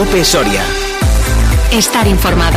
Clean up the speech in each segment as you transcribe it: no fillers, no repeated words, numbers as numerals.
COPE Soria. Estar informado.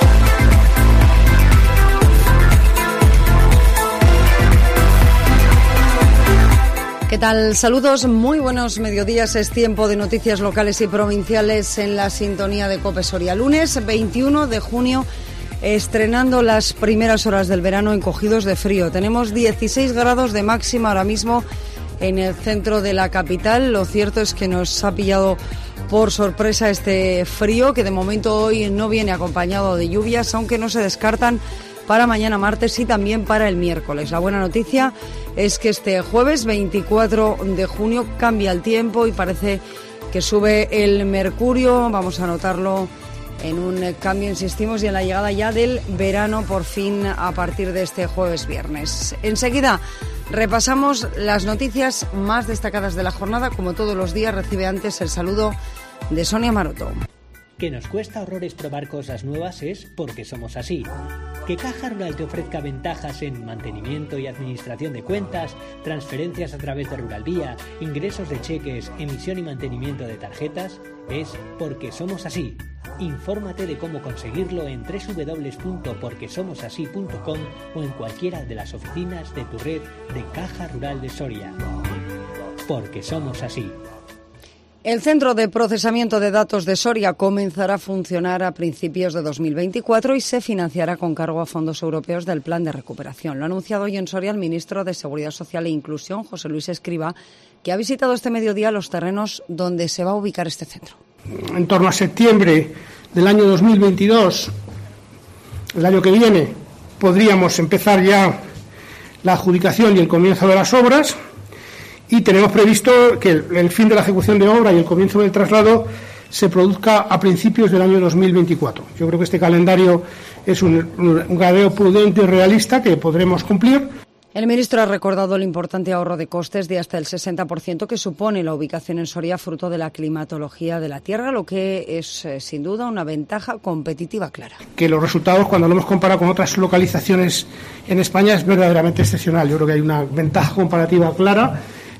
¿Qué tal? Saludos, muy buenos mediodías. Es tiempo de noticias locales y provinciales en la sintonía de COPE Soria. Lunes 21 de junio, estrenando las primeras horas del verano encogidos de frío. Tenemos 16 grados de máxima ahora mismo en el centro de la capital. Lo cierto es que nos ha pillado por sorpresa este frío, que de momento hoy no viene acompañado de lluvias, aunque no se descartan para mañana martes y también para el miércoles. La buena noticia es que este jueves 24 de junio cambia el tiempo y parece que sube el mercurio. Vamos a notarlo en un cambio, insistimos, y en la llegada ya del verano por fin a partir de este jueves viernes. Enseguida repasamos las noticias más destacadas de la jornada. Como todos los días, recibe antes el saludo de Sonia Maroto. Que nos cuesta horrores probar cosas nuevas es porque somos así. Que Caja Rural te ofrezca ventajas en mantenimiento y administración de cuentas, transferencias a través de Ruralvía, ingresos de cheques, emisión y mantenimiento de tarjetas, es porque somos así. Infórmate de cómo conseguirlo en www.porquesomosasí.com o en cualquiera de las oficinas de tu red de Caja Rural de Soria. Porque somos así. El Centro de Procesamiento de Datos de Soria comenzará a funcionar a principios de 2024 y se financiará con cargo a fondos europeos del Plan de Recuperación. Lo ha anunciado hoy en Soria el ministro de Seguridad Social e Inclusión, José Luis Escrivá, que ha visitado este mediodía los terrenos donde se va a ubicar este centro. En torno a septiembre del año 2022, el año que viene, podríamos empezar ya la adjudicación y el comienzo de las obras. Y tenemos previsto que el fin de la ejecución de obra y el comienzo del traslado se produzca a principios del año 2024. Yo creo que este calendario es un calendario prudente y realista que podremos cumplir. El ministro ha recordado el importante ahorro de costes de hasta el 60% que supone la ubicación en Soria, fruto de la climatología de la tierra, lo que es sin duda una ventaja competitiva clara. Que los resultados, cuando lo hemos comparado con otras localizaciones en España, es verdaderamente excepcional. Yo creo que hay una ventaja comparativa clara.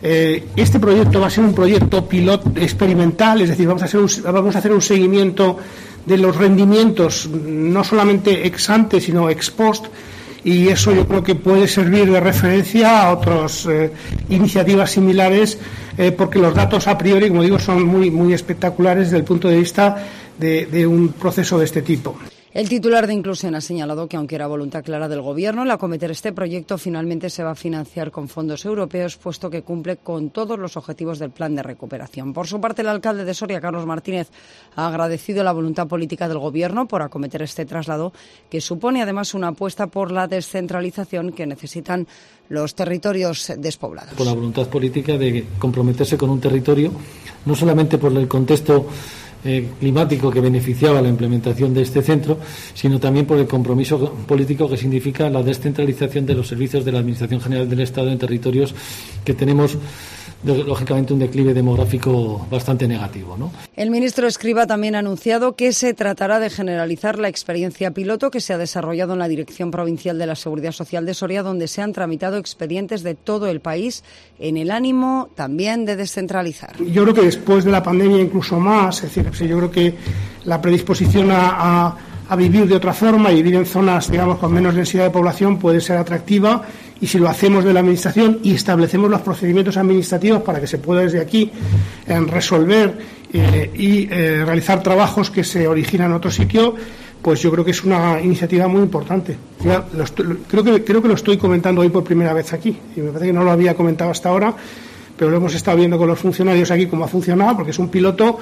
Este proyecto va a ser un proyecto piloto experimental, es decir, vamos a hacer un seguimiento de los rendimientos, no solamente ex ante, sino ex post, y eso yo creo que puede servir de referencia a otras iniciativas similares, porque los datos a priori, como digo, son muy espectaculares desde el punto de vista de un proceso de este tipo. El titular de Inclusión ha señalado que, aunque era voluntad clara del Gobierno, el acometer este proyecto finalmente se va a financiar con fondos europeos, puesto que cumple con todos los objetivos del Plan de Recuperación. Por su parte, el alcalde de Soria, Carlos Martínez, ha agradecido la voluntad política del Gobierno por acometer este traslado, que supone además una apuesta por la descentralización que necesitan los territorios despoblados. Por la voluntad política de comprometerse con un territorio, no solamente por el contexto climático que beneficiaba la implementación de este centro, sino también por el compromiso político que significa la descentralización de los servicios de la Administración General del Estado en territorios que tenemos, lógicamente, un declive demográfico bastante negativo, ¿no? El ministro Escrivá también ha anunciado que se tratará de generalizar la experiencia piloto que se ha desarrollado en la Dirección Provincial de la Seguridad Social de Soria, donde se han tramitado expedientes de todo el país en el ánimo también de descentralizar. Yo creo que después de la pandemia incluso más, es decir, yo creo que la predisposición a vivir de otra forma y vivir en zonas, digamos, con menos densidad de población puede ser atractiva, y si lo hacemos de la Administración y establecemos los procedimientos administrativos para que se pueda desde aquí resolver y realizar trabajos que se originan en otro sitio, pues yo creo que es una iniciativa muy importante. Creo que lo estoy comentando hoy por primera vez aquí, y me parece que no lo había comentado hasta ahora, pero lo hemos estado viendo con los funcionarios aquí cómo ha funcionado, porque es un piloto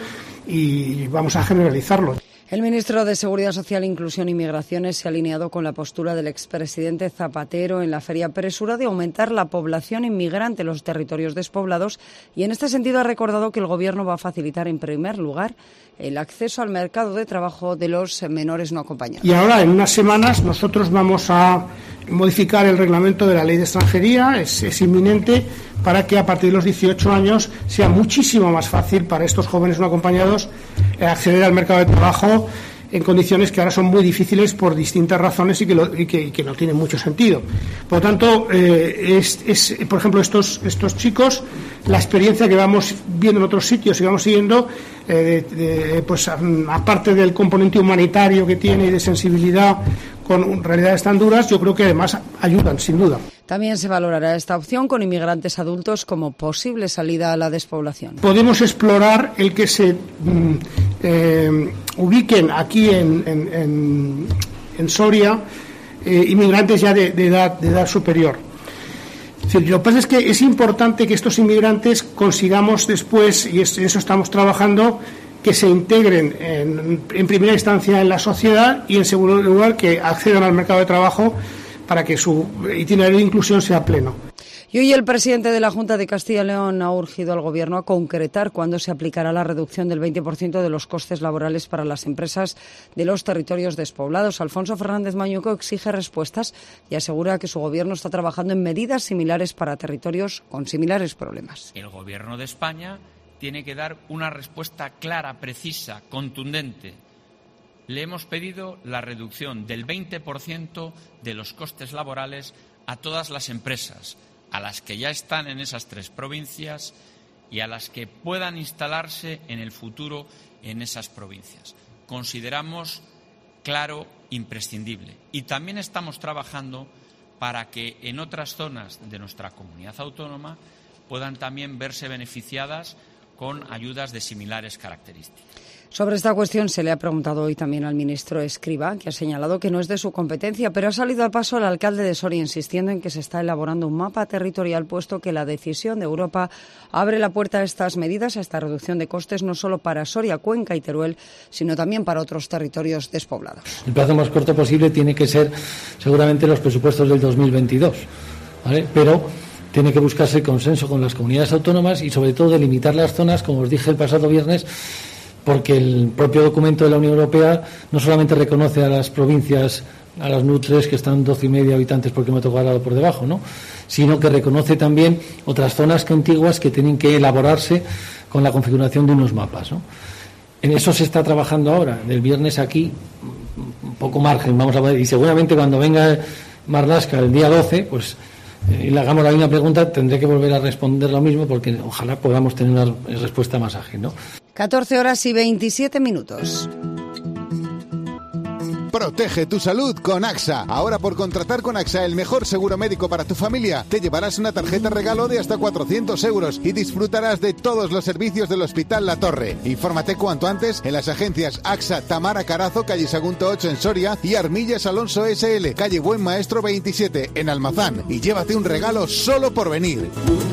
y vamos a generalizarlo. El ministro de Seguridad Social, Inclusión y Migraciones se ha alineado con la postura del expresidente Zapatero en la Feria Presura de aumentar la población inmigrante en los territorios despoblados, y en este sentido ha recordado que el Gobierno va a facilitar en primer lugar el acceso al mercado de trabajo de los menores no acompañados. Y ahora, en unas semanas, nosotros vamos a modificar el reglamento de la Ley de Extranjería, es inminente, para que a partir de los 18 años sea muchísimo más fácil para estos jóvenes no acompañados acceder al mercado de trabajo en condiciones que ahora son muy difíciles por distintas razones y que no tienen mucho sentido. Por lo tanto, por ejemplo, estos chicos, la experiencia que vamos viendo en otros sitios y vamos siguiendo, pues aparte del componente humanitario que tiene y de sensibilidad con realidades tan duras, yo creo que además ayudan, sin duda. También se valorará esta opción con inmigrantes adultos como posible salida a la despoblación. Podemos explorar el que se ubiquen aquí en Soria inmigrantes ya de edad superior. Es decir, lo que pasa es que es importante que estos inmigrantes consigamos después, y en eso estamos trabajando, que se integren en primera instancia en la sociedad y en segundo lugar que accedan al mercado de trabajo para que su itinerario de inclusión sea pleno. Y hoy el presidente de la Junta de Castilla y León ha urgido al Gobierno a concretar cuándo se aplicará la reducción del 20% de los costes laborales para las empresas de los territorios despoblados. Alfonso Fernández Mañueco exige respuestas y asegura que su Gobierno está trabajando en medidas similares para territorios con similares problemas. El Gobierno de España tiene que dar una respuesta clara, precisa, contundente. Le hemos pedido la reducción del 20% de los costes laborales a todas las empresas, a las que ya están en esas 3 provincias y a las que puedan instalarse en el futuro en esas provincias. Consideramos claro, imprescindible. Y también estamos trabajando para que en otras zonas de nuestra comunidad autónoma puedan también verse beneficiadas con ayudas de similares características. Sobre esta cuestión se le ha preguntado hoy también al ministro Escrivá, que ha señalado que no es de su competencia, pero ha salido al paso el alcalde de Soria insistiendo en que se está elaborando un mapa territorial, puesto que la decisión de Europa abre la puerta a estas medidas, a esta reducción de costes, no solo para Soria, Cuenca y Teruel, sino también para otros territorios despoblados. El plazo más corto posible tiene que ser seguramente los presupuestos del 2022, ¿vale? Pero tiene que buscarse el consenso con las comunidades autónomas y sobre todo delimitar las zonas, como os dije el pasado viernes, porque el propio documento de la Unión Europea no solamente reconoce a las provincias, a las NUT3 que están 12,5 habitantes por kilómetro cuadrado por debajo, ¿no?, sino que reconoce también otras zonas contiguas que tienen que elaborarse con la configuración de unos mapas, ¿no? En eso se está trabajando ahora. Del viernes aquí, un poco margen, vamos a ver, y seguramente cuando venga Marlaska el día 12, pues y le hagamos la misma pregunta, tendré que volver a responder lo mismo porque ojalá podamos tener una respuesta más ágil, ¿no? 14:27. Protege tu salud con AXA. Ahora, por contratar con AXA el mejor seguro médico para tu familia, te llevarás una tarjeta regalo de hasta 400 euros y disfrutarás de todos los servicios del Hospital La Torre. Infórmate cuanto antes en las agencias AXA Tamara Carazo, calle Sagunto 8 en Soria, y Armillas Alonso SL, calle Buen Maestro 27 en Almazán. Y llévate un regalo solo por venir.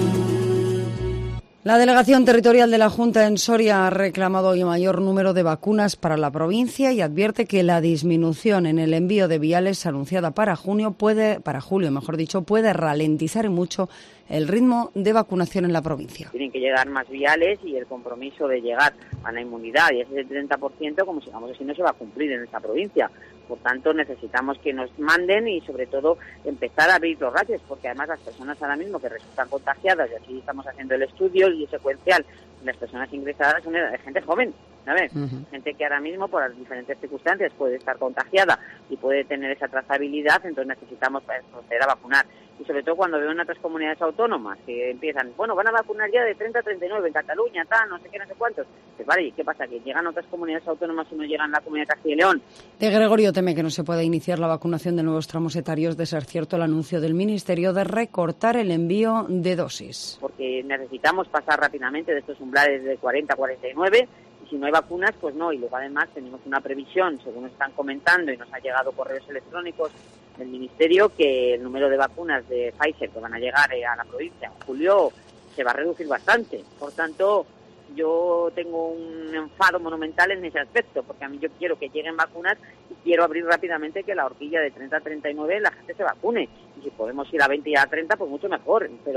La Delegación Territorial de la Junta en Soria ha reclamado hoy mayor número de vacunas para la provincia y advierte que la disminución en el envío de viales anunciada para julio puede ralentizar en mucho el ritmo de vacunación en la provincia. Tienen que llegar más viales y el compromiso de llegar a la inmunidad y ese 30%, como sigamos así, no se va a cumplir en esta provincia. Por tanto, necesitamos que nos manden y, sobre todo, empezar a abrir los ratios, porque además las personas ahora mismo que resultan contagiadas, y así estamos haciendo el estudio y secuencial, las personas ingresadas son de gente joven, ¿sabes? Gente que ahora mismo, por las diferentes circunstancias, puede estar contagiada y puede tener esa trazabilidad, entonces necesitamos proceder a vacunar. Y sobre todo cuando veo en otras comunidades autónomas que empiezan, bueno, van a vacunar ya de 30 a 39 en Cataluña, tal, no sé qué, no sé cuántos. Pues vale, ¿qué pasa? ¿Que llegan otras comunidades autónomas y no llegan a la Comunidad de Castilla y León? De Gregorio teme que no se pueda iniciar la vacunación de nuevos tramos etarios de ser cierto el anuncio del Ministerio de recortar el envío de dosis. Porque necesitamos pasar rápidamente de estos umbrales de 40 a 49, y si no hay vacunas, pues no. Y luego además tenemos una previsión, según nos están comentando y nos han llegado correos electrónicos del Ministerio, que el número de vacunas de Pfizer que van a llegar a la provincia en julio se va a reducir bastante. Por tanto, yo tengo un enfado monumental en ese aspecto, porque a mí yo quiero que lleguen vacunas y quiero abrir rápidamente que la horquilla de 30 a 39 la gente se vacune. Y si podemos ir a 20 y a 30, pues mucho mejor. Pero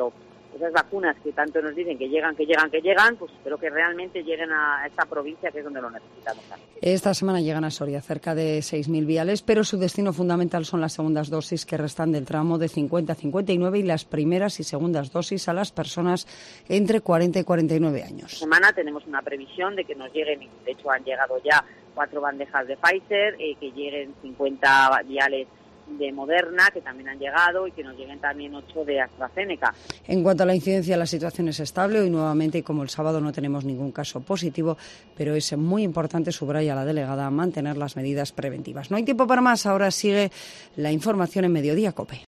esas vacunas que tanto nos dicen que llegan, pues espero que realmente lleguen a esta provincia, que es donde lo necesitamos. Esta semana llegan a Soria cerca de 6.000 viales, pero su destino fundamental son las segundas dosis que restan del tramo de 50 a 59 y las primeras y segundas dosis a las personas entre 40 y 49 años. Esta semana tenemos una previsión de que nos lleguen, y de hecho han llegado ya 4 bandejas de Pfizer, que lleguen 50 viales de Moderna, que también han llegado, y que nos lleguen también 8 de AstraZeneca. En cuanto a la incidencia, la situación es estable. Hoy nuevamente, y como el sábado, no tenemos ningún caso positivo, pero es muy importante, subraya la delegada, mantener las medidas preventivas. No hay tiempo para más. Ahora sigue la información en Mediodía COPE.